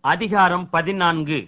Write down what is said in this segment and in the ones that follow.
அதிகாரம் 14.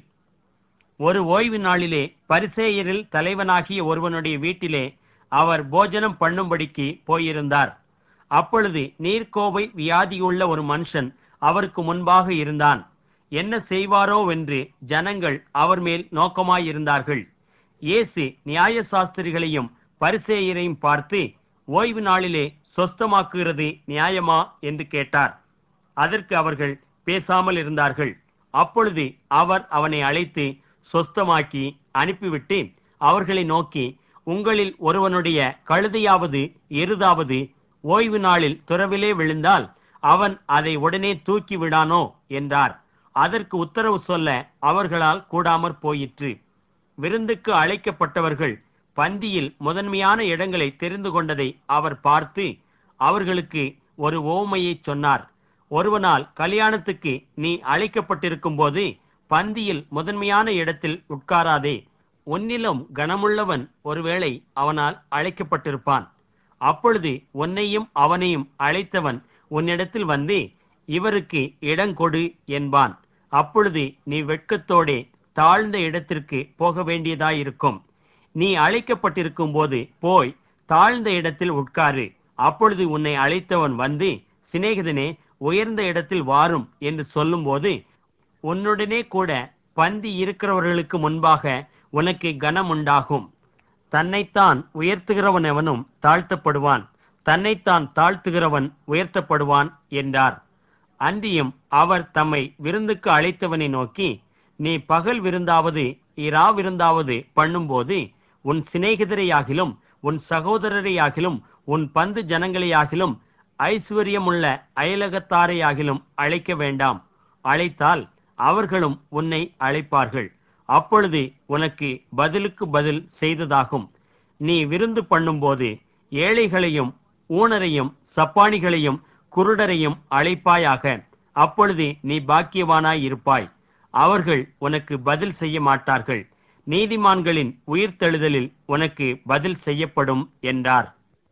ஒரு ஓய்வு நாளிலே பரிசேயரில் தலைவனாகிய ஒருவனுடைய வீட்டிலே அவர் போஜனம் பண்ணும்படிக்கு போயிருந்தார். அப்பொழுது நீர்க்கோவை வியாதியுள்ள ஒரு மனுஷன் அவருக்கு முன்பாக இருந்தான். என்ன செய்வாரோவென்று ஜனங்கள் அவர் மேல் நோக்கமாயிருந்தார்கள். இயேசு நியாயசாஸ்திரிகளையும் பரிசேயரையும் பார்த்து, ஓய்வு நாளிலே சொஸ்தமாக்குகிறது நியாயமா என்று கேட்டார். அதற்கு அவர்கள் பேசாமல் இருந்தார்கள். அப்பொழுது அவர் அவனை அழைத்து சொஸ்தமாக்கி அனுப்பிவிட்டு அவர்களை நோக்கி, உங்களில் ஒருவனுடைய கழுதையாவது எருதாவது ஓய்வு நாளில் துறவிலே விழுந்தால் அவன் அதை உடனே தூக்கி விடானோ என்றார். அதற்கு உத்தரவு சொல்ல அவர்களால் கூடாமற் போயிற்று. விருந்துக்கு அழைக்கப்பட்டவர்கள் பந்தியில் முதன்மையான இடங்களை தெரிந்து கொண்டதை அவர் பார்த்து அவர்களுக்கு ஒரு உவமையை சொன்னார். ஒருவனால் கல்யாணத்துக்கு நீ அழைக்கப்பட்டிருக்கும் போது பந்தியில் முதன்மையான இடத்தில் உட்காராதே. உன்னிலும் கனமுள்ளவன் ஒருவேளை அவனால் அழைக்கப்பட்டிருப்பான். அப்பொழுது உன்னையும் அவனையும் அழைத்தவன் உன்னிடத்தில் வந்து, இவருக்கு இடங்கொடு என்பான். அப்பொழுது நீ வெட்கத்தோடே தாழ்ந்த இடத்திற்கு போக வேண்டியதாயிருக்கும். நீ அழைக்கப்பட்டிருக்கும் போது போய் தாழ்ந்த இடத்தில் உட்காரு. அப்பொழுது உன்னை அழைத்தவன் வந்து, சிநேகிதனே, உயர்ந்த இடத்தில் வாரும் என்று சொல்லும்போது உன்னுடனே கூட பந்தி இருக்கிறவர்களுக்கு முன்பாக உனக்கு கனம் உண்டாகும். தன்னைத்தான் உயர்த்துகிறவன் எவனும் தாழ்த்தப்படுவான், தன்னைத்தான் தாழ்த்துகிறவன் உயர்த்தப்படுவான் என்றார். அன்றியும் அவர் தம்மை விருந்துக்கு அழைத்தவனை நோக்கி, நீ பகல் விருந்தாவது இரா விருந்தாவது பண்ணும்போது உன் சிநேகிதரையாகிலும் உன் சகோதரரையாகிலும் உன் பந்து ஜனங்களையாகிலும் ஐஸ்வர்யமுள்ள அயலகத்தாரையாகிலும் அழைக்க வேண்டாம். அழைத்தால் அவர்களும் உன்னை அழைப்பார்கள். அப்பொழுது உனக்கு பதிலுக்கு பதில் செய்ததாகும். நீ விருந்து பண்ணும்போது ஏழைகளையும் ஊனரையும் சப்பாணிகளையும் குருடரையும் அழைப்பாயாக. அப்பொழுது நீ பாக்கியவானாய் இருப்பாய். அவர்கள் உனக்கு பதில் செய்ய மாட்டார்கள். நீதிமான்களின் உயிர்த்தெழுதலில் உனக்கு பதில் செய்யப்படும் என்றார்.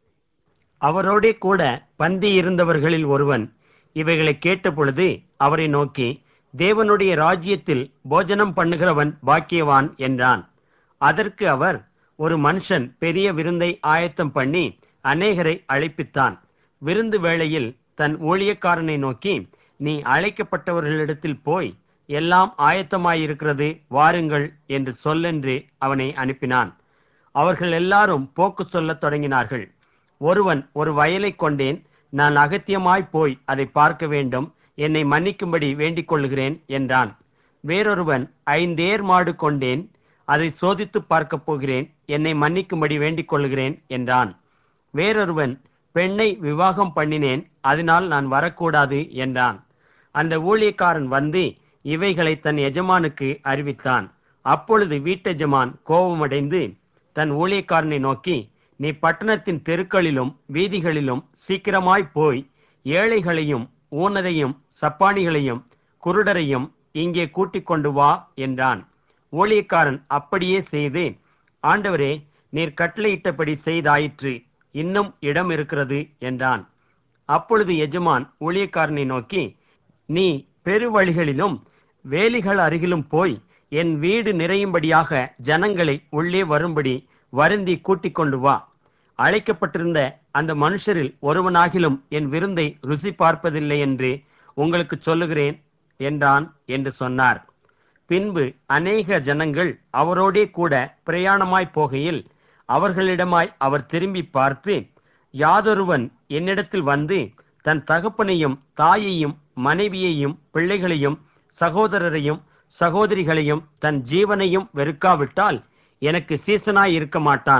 அவரோடே கூட பந்தி இருந்தவர்களில் ஒருவன் இவைகளை கேட்டபொழுது அவரை நோக்கி, தேவனுடைய ராஜ்யத்தில் போஜனம் பண்ணுகிறவன் பாக்கியவான் என்றான். அதற்கு அவர், ஒரு மனுஷன் பெரிய விருந்தை ஆயத்தம் பண்ணி அநேகரை அழைப்பித்தான். விருந்து வேளையில் தன் ஊழியக்காரனை நோக்கி, நீ அழைக்கப்பட்டவர்களிடத்தில் போய், எல்லாம் ஆயத்தமாயிருக்கிறது, வாருங்கள் என்று சொல்லென்று அவனை அனுப்பினான். அவர்கள் எல்லாரும் போக்கு சொல்லத் தொடங்கினார்கள். ஒருவன், ஒரு வயலை கொண்டேன், நான் அகத்தியமாய் போய் அதை பார்க்க வேண்டும், என்னை மன்னிக்கும்படி வேண்டிக் கொள்ளுகிறேன் என்றான். வேறொருவன், 5 ஏர் மாடு கொண்டேன், அதை சோதித்து பார்க்கப் போகிறேன், என்னை மன்னிக்கும்படி வேண்டிக் கொள்ளுகிறேன் என்றான். வேறொருவன், பெண்ணை விவாகம் பண்ணினேன், அதனால் நான் வரக்கூடாது என்றான். அந்த ஊழியக்காரன் வந்து இவைகளை தன் எஜமானுக்கு அறிவித்தான். அப்பொழுது வீட்டெஜமான் கோபமடைந்து தன் ஊழியக்காரனை நோக்கி, நீ பட்டணத்தின் தெருக்களிலும் வீதிகளிலும் சீக்கிரமாய் போய் ஏழைகளையும் ஊனரையும் சப்பாணிகளையும் குருடரையும் இங்கே கூட்டிக் கொண்டு வா என்றான். ஊழியக்காரன் அப்படியே செய்து, ஆண்டவரே, நீர் கட்டளையிட்டபடி செய்தாயிற்று, இன்னும் இடம் இருக்கிறது என்றான். அப்பொழுது எஜமான் ஊழியக்காரனை நோக்கி, நீ பெருவழிகளிலும் வேலிகள் அருகிலும் போய் என் வீடு நிறையும்படியாக ஜனங்களை உள்ளே வரும்படி வருந்தி கூட்டிக் கொண்டு வா. அழைக்கப்பட்டிருந்த அந்த மனுஷரில் ஒருவனாகிலும் என் விருந்தை ருசி பார்ப்பதில்லை என்று உங்களுக்கு சொல்லுகிறேன் என்றான் என்று சொன்னார். பின்பு அநேக ஜனங்கள் அவரோடே கூட பிரயாணமாய் போகையில் அவர்களிடமாய் அவர் திரும்பி பார்த்து, யாதொருவன் என்னிடத்தில் வந்து தன் தகப்பனையும் தாயையும் மனைவியையும் பிள்ளைகளையும் சகோதரரையும் சகோதரிகளையும் தன் ஜீவனையும் வெறுக்காவிட்டால் எனக்கு சீசனாய் இருக்க மாட்டான்.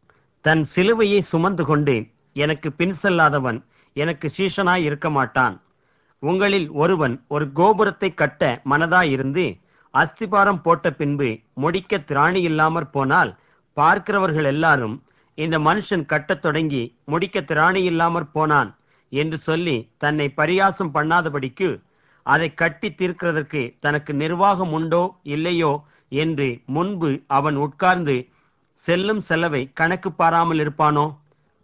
தன் சிலுவையை சுமந்து கொண்டு எனக்கு பின் செல்லாதவன் எனக்கு சீஷனாய் இருக்க மாட்டான். உங்களில் ஒருவன் ஒரு கோபுரத்தை கட்ட மனதாயிருந்து அஸ்திபாரம் போட்ட பின்பு முடிக்க திராணி இல்லாமற் போனால் பார்க்கிறவர்கள் எல்லாரும், இந்த மனுஷன் கட்டத் தொடங்கி முடிக்க திராணி இல்லாமற் போனான் என்று சொல்லி தன்னை பரியாசம் பண்ணாதபடிக்கு அதை கட்டி தீர்க்கிறதற்கு தனக்கு நிர்வாகம் உண்டோ இல்லையோ என்று முன்பு அவன் உட்கார்ந்து செல்லும் செலவை கணக்கு பாராமல் இருப்பானோ?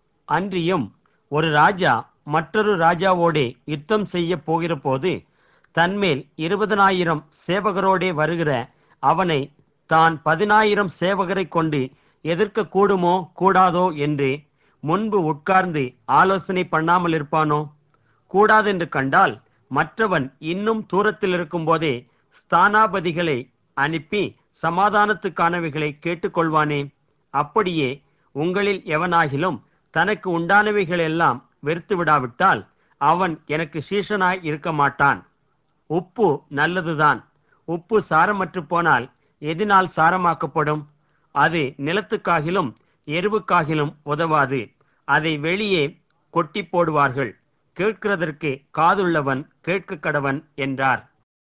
அன்றியும் ஒரு ராஜா மற்றொரு ராஜாவோடே யுத்தம் செய்ய போகிற போது தன்மேல் 20,000 சேவகரோடே வருகிற அவனை தான் 10,000 சேவகரை கொண்டு எதிர்க்க கூடுமோ கூடாதோ என்று முன்பு உட்கார்ந்து ஆலோசனை பண்ணாமல் இருப்பானோ? கூடாதென்று கண்டால் மற்றவன் இன்னும் தூரத்தில் இருக்கும் போதே ஸ்தானாபதிகளை அனுப்பி சமாதானத்துக்கானவைகளை கேட்டுக்கொள்வானே. அப்படியே உங்களில் எவனாகிலும் தனக்கு உண்டானவைகளெல்லாம் வெறுத்து விடாவிட்டால் அவன் எனக்கு சீஷனாய் இருக்க மாட்டான். உப்பு நல்லதுதான். உப்பு சாரமற்று போனால் எதினால் சாரமாக்கப்படும்? அது நிலத்துக்காகிலும் எருவுக்காகிலும் உதவாது. அதை வெளியே கொட்டி போடுவார்கள். கேட்கிறதற்கு காதுள்ளவன் கேட்க கடவன் என்றார்.